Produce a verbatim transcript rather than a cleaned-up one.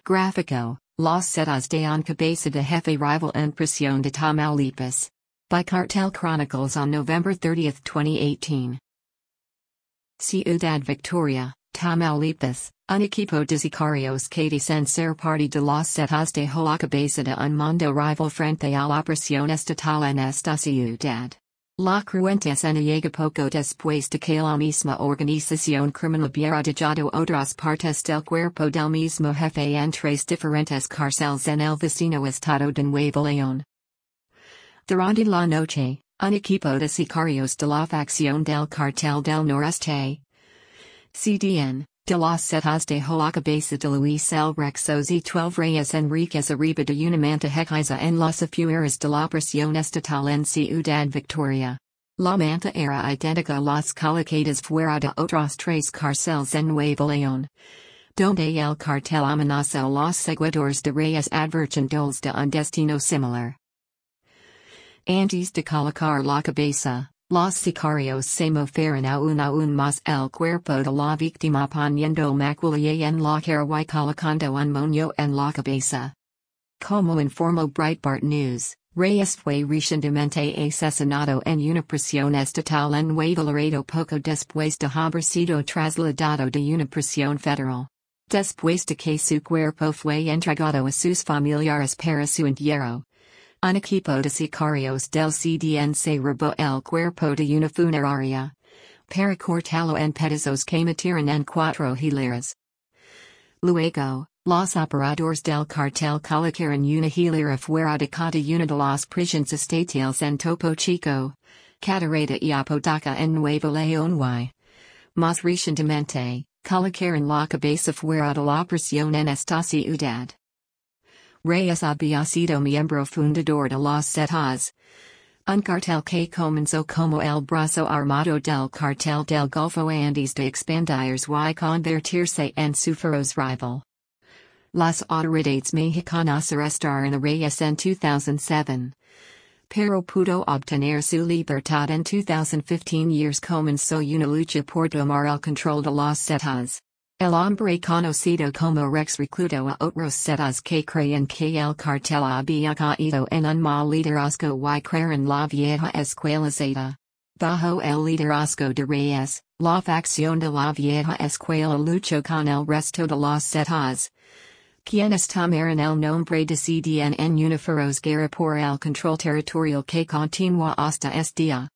Gráfico, Las Setas de un Cabeza de Jefe Rival en Prisión de Tamaulipas. By Cartel Chronicles on November thirtieth twenty eighteen. Ciudad Victoria, Tamaulipas, un equipo de sicarios que dicen ser parte de las Setas de la Cabeza de un mundo rival frente a la presión estatal en esta ciudad. La cuarentena llega poco después de que la misma organización criminal hubiera dejado otras partes del cuerpo del mismo jefe en tres diferentes cárceles en el vecino estado de Nuevo León. Durante la noche, un equipo de sicarios de la facción del Cartel del Noreste, C D N, de las Setas de la Cabeza de Luis el Rexos y Twelve Reyes Enriquez arriba de una manta hechiza en las afueras de la prisión estatal en Ciudad Victoria. La manta era idéntica a las colocadas fuera de otras tres cárceles en Nuevo León, donde el cartel amenaza a los seguidores de Reyes advirtiéndoles de un destino similar. Antes de colocar la cabeza, los sicarios se moveron aún aún más el cuerpo de la víctima poniendo maquilla en la cara y colocando un moño en la cabeza. Como informó Breitbart News, Reyes fue recientemente asesinado en una prisión estatal en Nuevo Laredo poco después de haber sido trasladado de una prisión federal. Después de que su cuerpo fue entregado a sus familiares para su entierro, un equipo de sicarios del C D N se robó el cuerpo de una funeraria, para cortarlo en pedazos que metieron en cuatro hileras. Luego, los operadores del cartel colocaron una hilera fuera de cada una de las prisiones estatales en Topo Chico, Catarata y Apodaca en Nuevo León y, más recientemente, colocaron la cabeza fuera de la prisión en esta ciudad. Reyes había sido miembro fundador de las Setas, un cartel que comenzó como el brazo armado del cartel del Golfo antes de expandirse y convertirse en su feroz rival. Las autoridades mexicanas arrestaron a Reyes en two thousand seven, pero pudo obtener su libertad en two thousand fifteen years comenzó una lucha por tomar el control de las Setas. El hombre conocido como Rex reclutó a otros Setas que creían que el cartel había caído en un mal liderazgo y crearon la vieja escuela Zeta. Bajo el liderazgo de Reyes, la facción de la vieja escuela luchó con el resto de las Setas, quienes tomaron el nombre de C D N en una feroz guerra por el control territorial que continúa hasta este día.